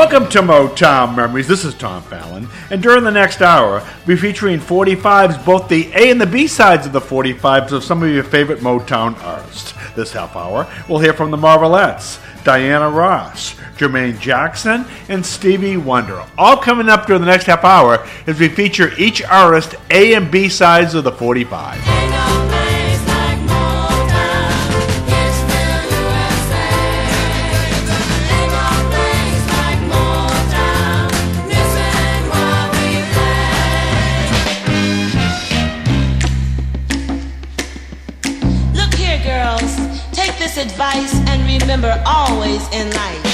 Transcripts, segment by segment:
Welcome to Motown Memories. This is Tom Fallon, and during the next hour, we'll be featuring 45s, both the A and the B sides of the 45s of some of your favorite Motown artists. This half hour, we'll hear from the Marvelettes, Diana Ross, Jermaine Jackson, and Stevie Wonder. All coming up during the next half hour as we feature each artist A and B sides of the 45. Advice and remember always in life,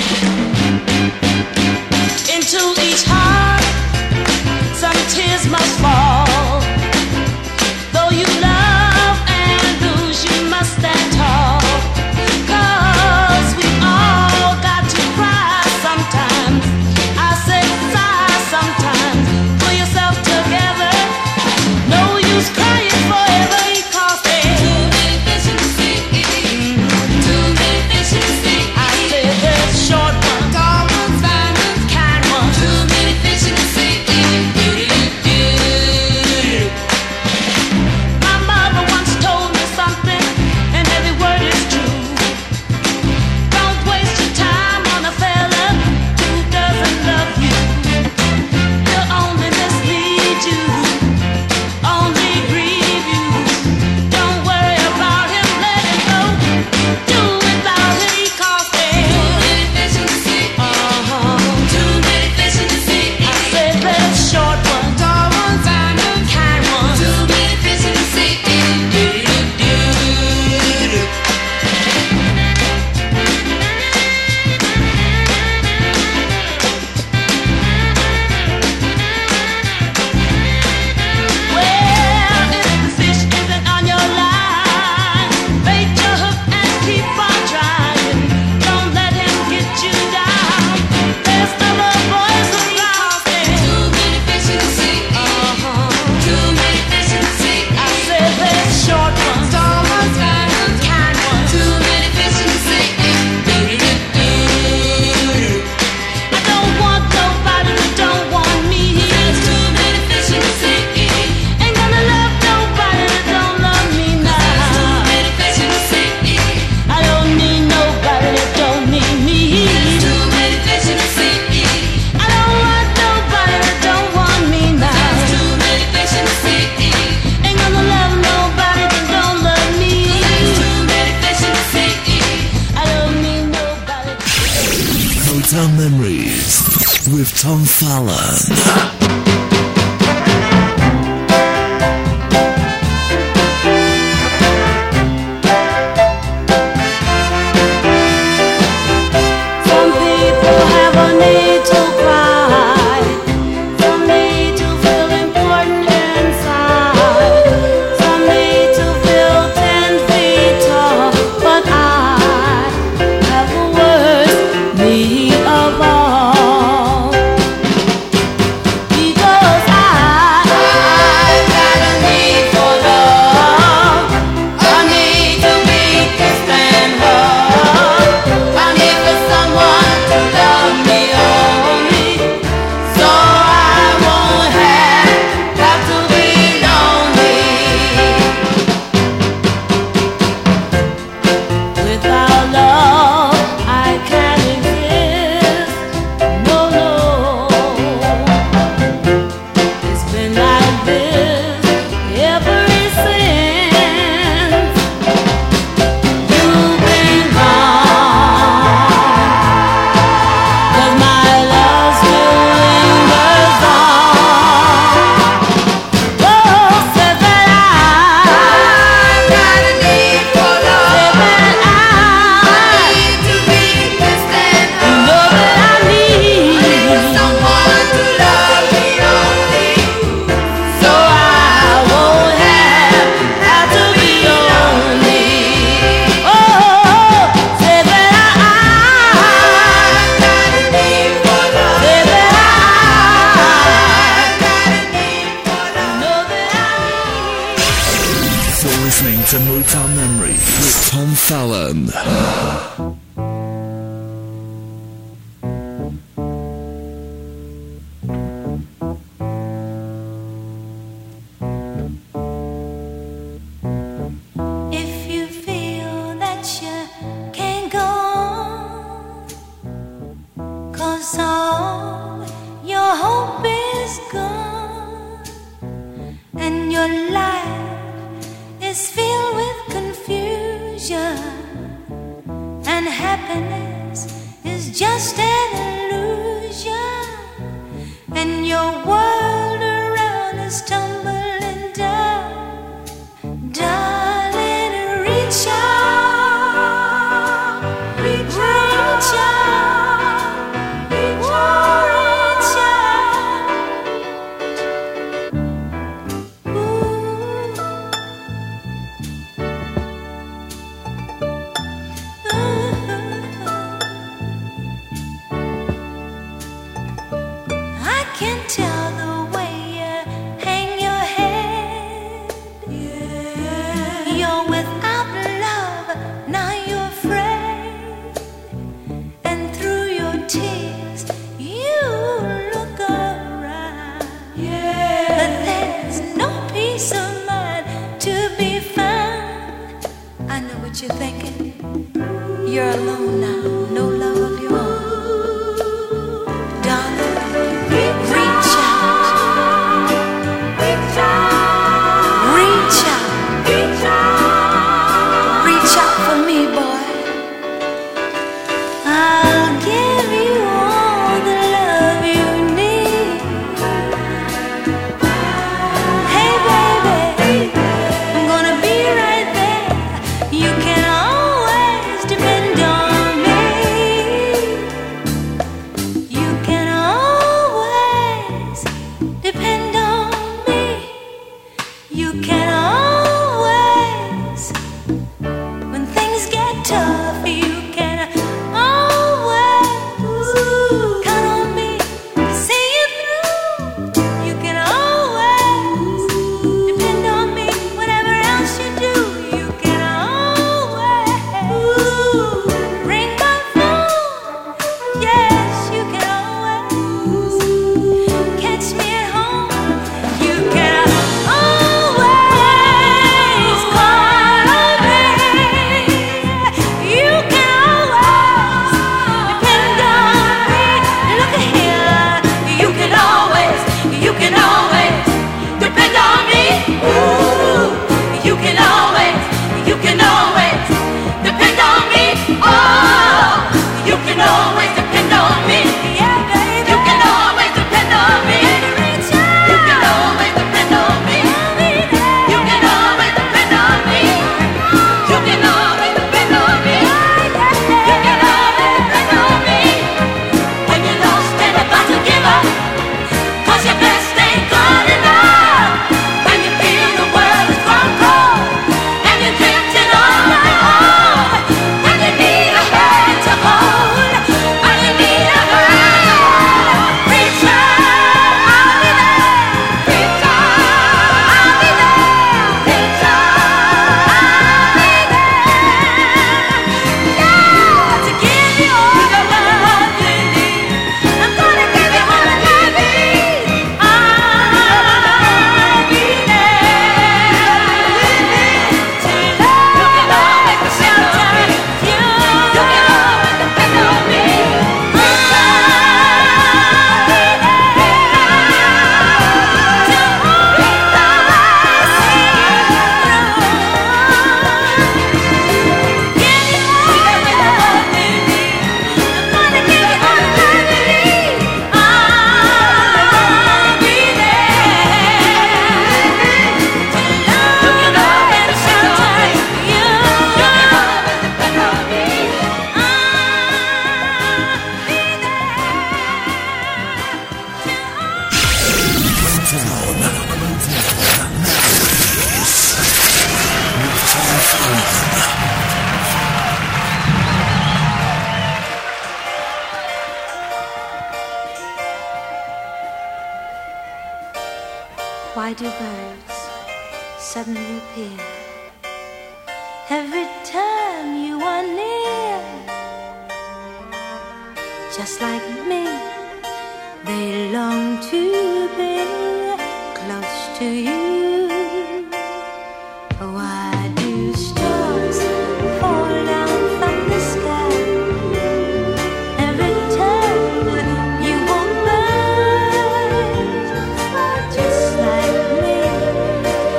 into each heart some tears must fall. Though you love and lose, you must stand tall, 'cause we all got to cry sometimes. I say sigh sometimes. Pull yourself together. No use crying forever. Memories with Tom Fallon. To Motown Memories with Tom Fallon. your life is filled with confusion, and happiness is just an illusion, and your world around is tumbling down. Darling, reach out, reach out, reach out. I can tell the way you hang your head. You're without love, now you're afraid. And through your tears, you look around. But there's no peace of mind to be found. I know what you're thinking. You're alone now, no love of your own. Darling, reach out, reach out, reach out, reach out, reach out for me, boy. I'll give you all the love you need. Hey, baby, I'm gonna be right there. You can always depend on me. You can always depend on me. You can always, when things get tough, you can always count on me to see you through. You can always depend on me, whatever else you do. You can always ring my phone. Yes, you can always catch me at home. You can always call on me. You can always depend on me. Look here, you can always depend on me. Ooh, you can always depend on me. Oh, you can always depend on me. Yeah, baby. You can always depend on me. You can always depend on me. You can always depend on me. You can always depend on me. You can always depend on me. When you're lost and about to give up, 'cause your best ain't good enough. When you feel the world is gone cold and you're drifting on my own. When you need a hand to hold, when you need a hand to hold, reach out, I'll be there. Reach out, I'll be there. Reach out, I'll be there. Yeah, to give you all the love you need. I'm gonna give you all the love you need. I'll be there to love. You can always depend on me. You can always depend on me. Reach out, I'll be there to reach out, see you through. Give you all the love you need. I'm gonna give you all the love you need. I'll be there to love. You can always depend on me. You can always depend on me. Why do birds suddenly appear every time you are near? Just like me, they long to be close to you. Why do stars fall down from the sky every time you walk by? Just like me,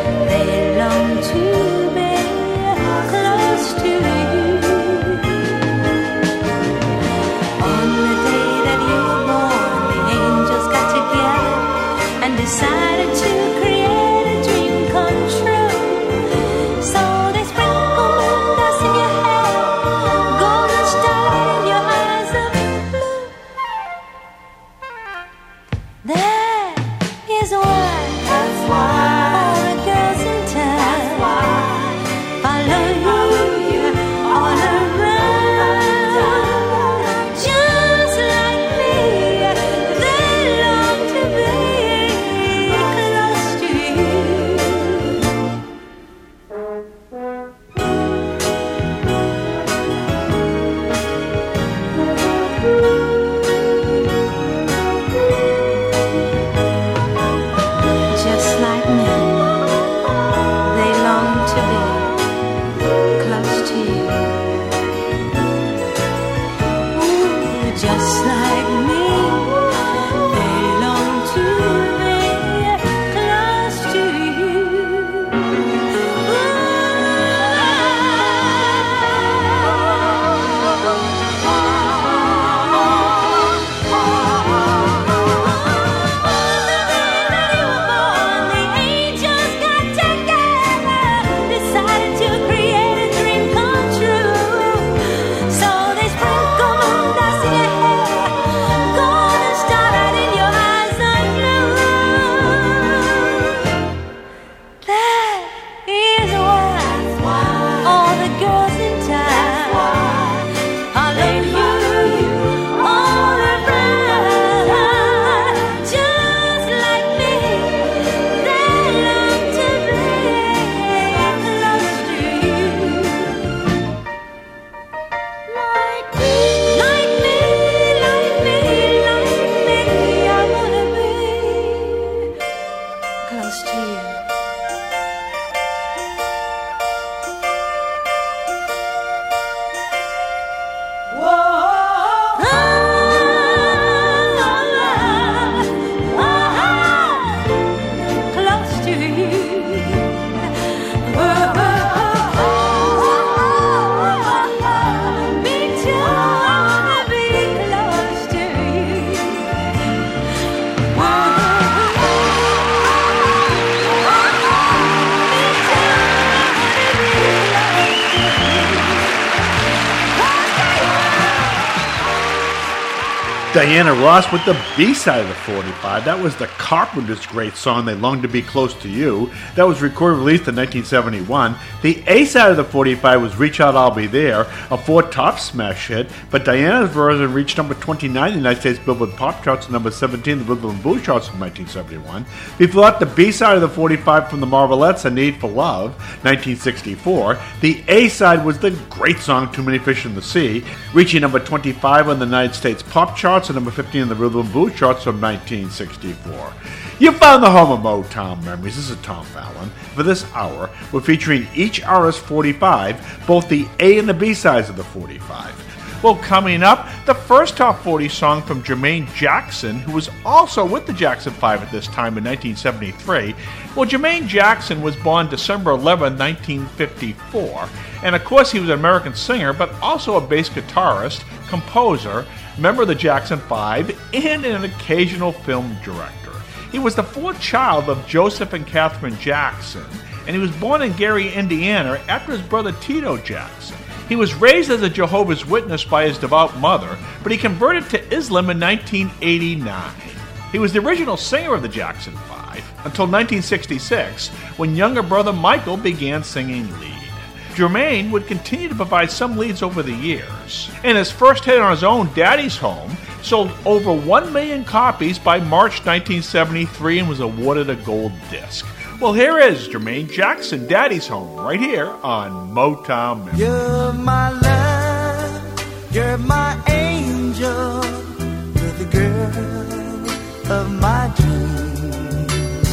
Diana Ross with the B-side of the 45. That was the Carpenters' great song, They Long to Be Close to You. That was recorded and released in 1971. The A-side of the 45 was Reach Out, I'll Be There, a 4-top smash hit, but Diana's version reached number 29 in the United States Billboard Pop Charts and number 17 in the Rhythm and Blues Charts in 1971. Before that, the B-side of the 45 from the Marvelettes, A Need for Love, 1964. The A-side was the great song Too Many Fish in the Sea, reaching number 25 on the United States Pop Charts and number 15 in the Rhythm and Blues Charts from 1964. You found the home of Motown Memories. This is Tom Fallon. For this hour, we're featuring each hour's 45, both the A and the B sides of the 45. Well, coming up, the first top 40 song from Jermaine Jackson, who was also with the Jackson 5 at this time in 1973. Well, Jermaine Jackson was born December 11, 1954, and of course he was an American singer, but also a bass guitarist, composer, member of the Jackson 5, and an occasional film director. He was the fourth child of Joseph and Catherine Jackson, and he was born in Gary, Indiana, after his brother Tito Jackson. He was raised as a Jehovah's Witness by his devout mother, but he converted to Islam in 1989. He was the original singer of the Jackson 5 until 1966, when younger brother Michael began singing lead. Jermaine would continue to provide some leads over the years, and his first hit on his own, Daddy's Home, sold over 1 million copies by March 1973 and was awarded a gold disc. Well, here is Jermaine Jackson, Daddy's Home, right here on Motown Memories. You're my love, you're my angel, you're the girl of my dreams.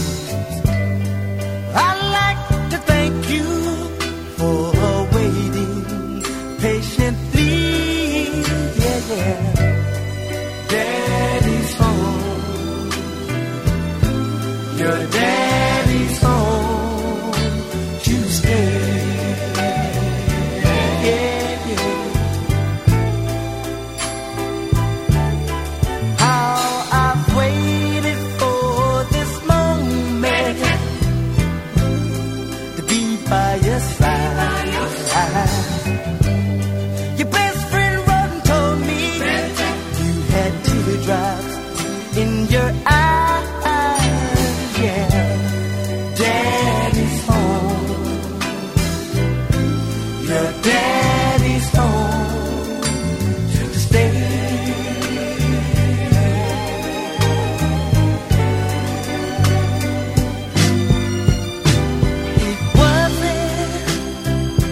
I'd like to thank you for waiting patiently, yeah. Daddy's home, your daddy's home to stay, yeah. How I've waited for this moment to be by your side. Your best friend wrote and told me you had teardrops in your eyes, yeah. Daddy's home, your daddy's home to stay. It wasn't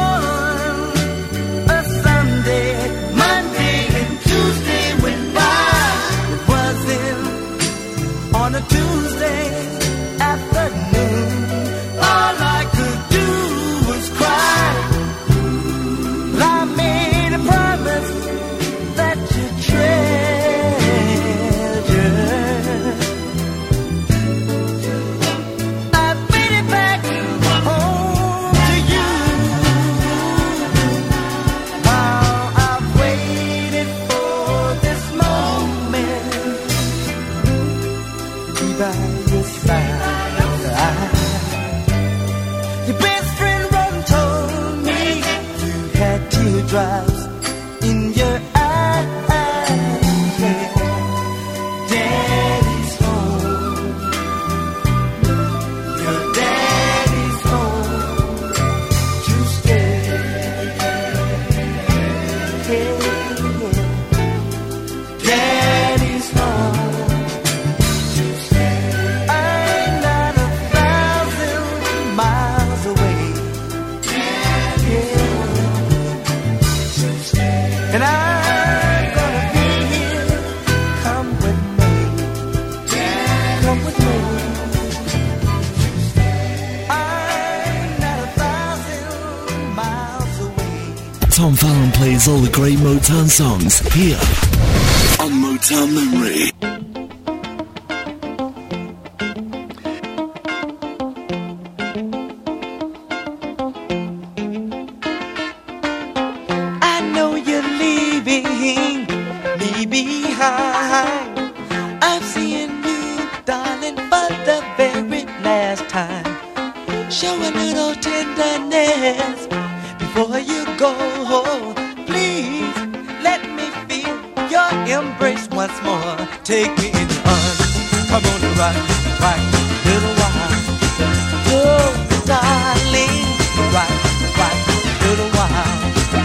on a Sunday, Monday and Tuesday went by. It wasn't on a Tuesday afternoon. All I could do was cry. But I made a promise that you treasure. I made it back home to you. How I've waited for this moment to be by your side. Your best friend wrote and told me you had teardrops in your eyes, yeah. Daddy's home, your daddy's home to stay, yeah. Daddy's home to stay. I'm not 1,000 miles away, yeah. And I'm gonna be here. Come with me, come with me. I'm not 1,000 miles away. Tom Fallon plays all the great Motown songs here on Motown Memory. I know you're leaving me behind. I'm seeing you, darling, for the very last time. Show a little tenderness before you go. Please let me feel your embrace once more. Take me in your arms. Come on and rock, rock, little while. Oh, darling, rock, rock, little while.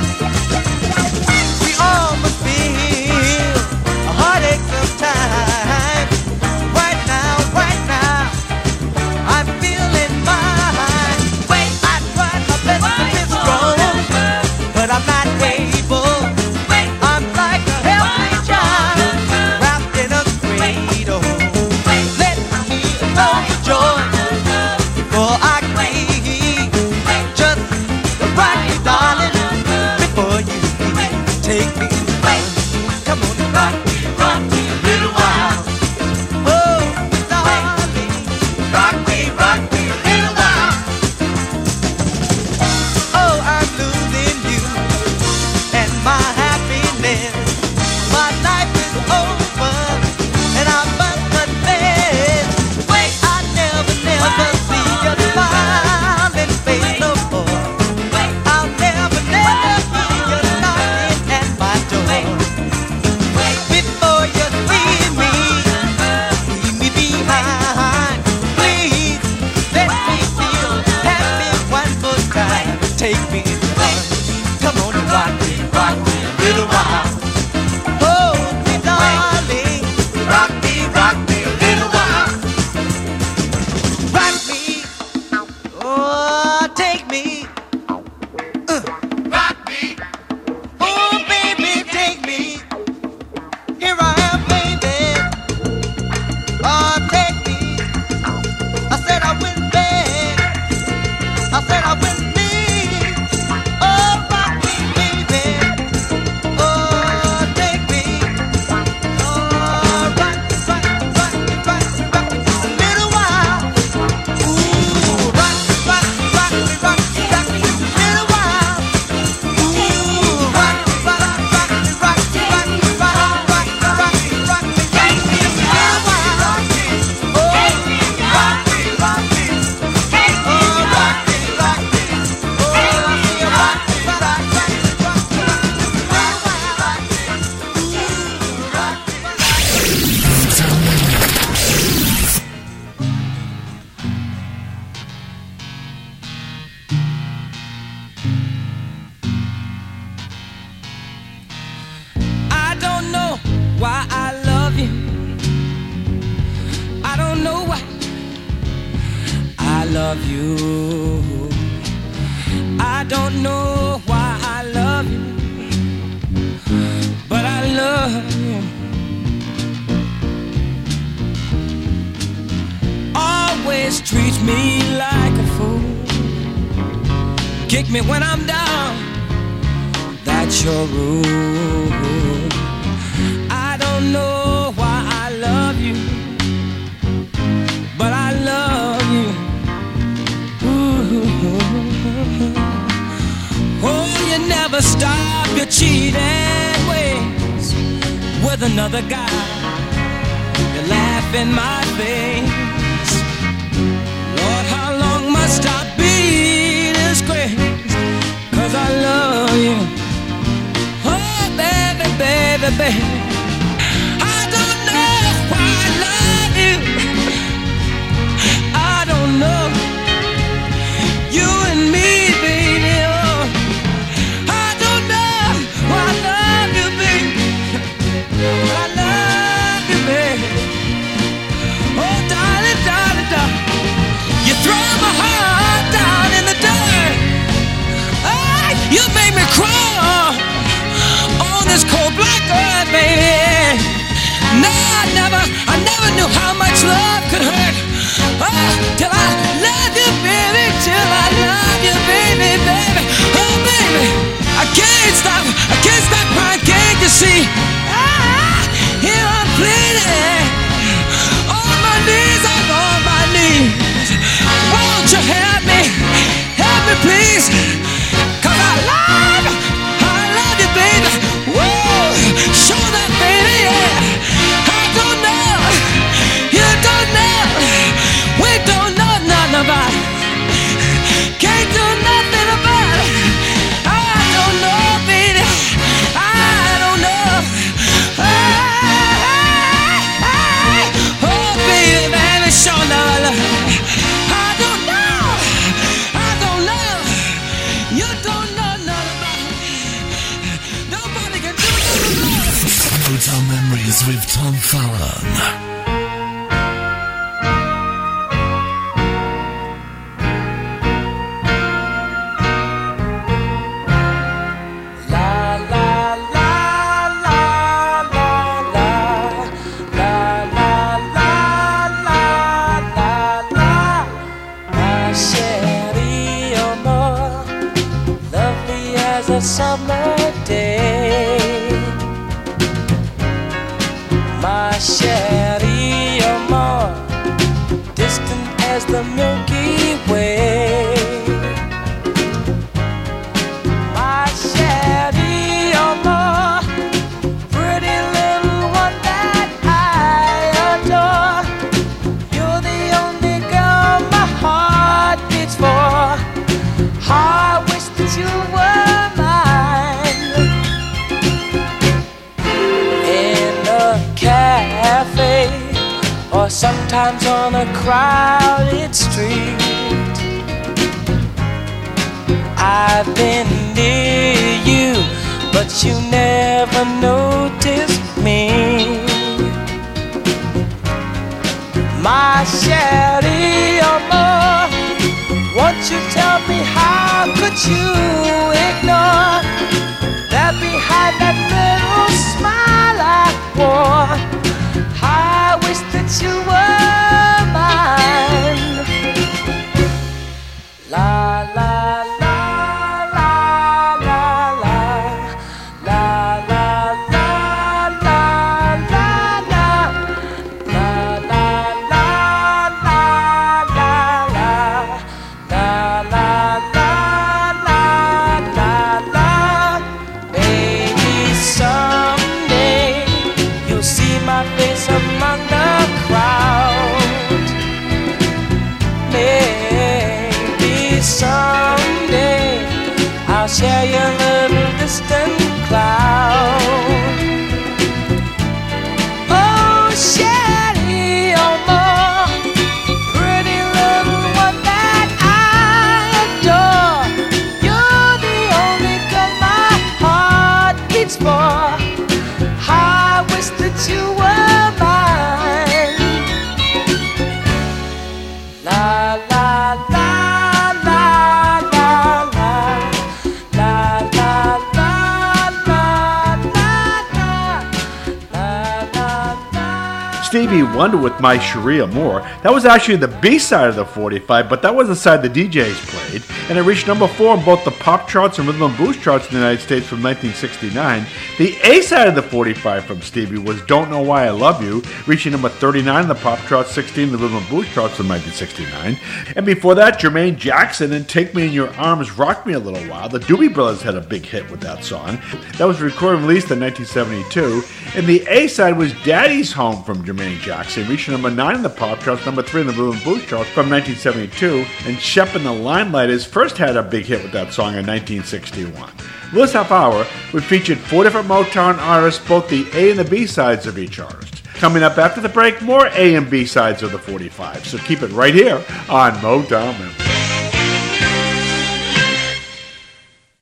We all must feel a heartache sometime. Right now, I'm feeling mine. Wait, I tried my best to be strong, but I'm not able. I'm like a healthy child wrapped in a cradle. Let me know the joy before I grieve. Just rock me, darling, before you leave. Take me in the arms. Come on and rock me a little while. Oh, darling, rock me a little while. Oh, I'm losing you and my happiness. My life is over and I must confess. Wait, I never see your smiling face no more. I'll never hear you knocking at my door. Before you leave me behind. Please let me feel happy one more time. Take me in your arms. Come on and rock me a little while. Hold me, darling. Rock me a little while. Rock me. Oh, take me. Rock me. Oh, baby, take me. Here I am, baby. Oh, take me. I said I went bad. I said I went mean. Oh, rock me, baby. Oh, take me. Oh, rock me a little while. Ooh, rock me a little while. Ooh, rock me a little while. I don't know why I love you. I don't know why I love you. I don't know why I love you, but I love you. Always treat me like a fool. Kick me when I'm down. That's your rule. I don't know why I love you, but I love you. Ooh. Oh, you never stop your cheating ways with another guy. You laugh in my face. Lord, how long must I be disgraced? 'Cause I love you. Oh, baby, baby, baby. I don't know why I love you. I don't know. You and me, baby. Oh, I don't know why I love you, baby. But I love you, baby. Oh, darling, darling, darling. You throw my heart down in the dirt. Oh, you made me crawl on this cold black earth, baby. No, I never knew how much love could hurt. Oh, till I love you, baby, till I love you, baby, baby. Oh, baby, I can't stop crying, can't you see? Here I'm pleading, on my knees, I'm on my knees. Won't you help me please? 'Cause I love you, baby. Woo, show that, baby, yeah. I don't know, you don't know, we don't know nothing about it. Can't do nothing about it. I don't know, baby, I don't know. summer day. My chérie, you're more distant as the Milky Way. My chérie, you're more pretty little one that I adore. You're the only girl my heart beats for. I wish that you were mine. In a cafe, or sometimes on a crowded street, I've been near you, but you never noticed me. My chérie, amor, won't you tell me how could you ignore that behind that little smile I wore? I wish that you were mine. La la la la la la la la la la la la la la. Maybe someday you'll see my face among the crowd. Maybe someday I'll share your little distant cloud. Oh, chérie, oh, more pretty little one that I adore. You're the only girl my heart beats for. I wish that you were mine. La la la la la la la la la la la. Stevie Wonder with My Cherie Amour. That was actually the B-side of the 45, but that was the side the DJs played, and it reached number 4 on both the pop charts and rhythm and blues charts in the United States from 1969. The A-side of the 45 from Stevie was Don't Know Why I Love You, reaching number 39 in the pop charts, 16 in the rhythm and blues charts from 1969. And before that, Jermaine Jackson and Take Me in Your Arms, Rock Me a Little While. The Doobie Brothers had a big hit with that song. That was recorded and released in 1972. And the A-side was Daddy's Home from Jermaine Jackson, reaching number 9 in the pop charts, number 3 in the rhythm and blues charts from 1972. And Shep and the Limelighters first had a big hit with that song in 1961. This half hour, we featured 4 different Motown artists, both the A and the B sides of each artist. Coming up after the break, more A and B sides of the 45. So keep it right here on Motown Memories.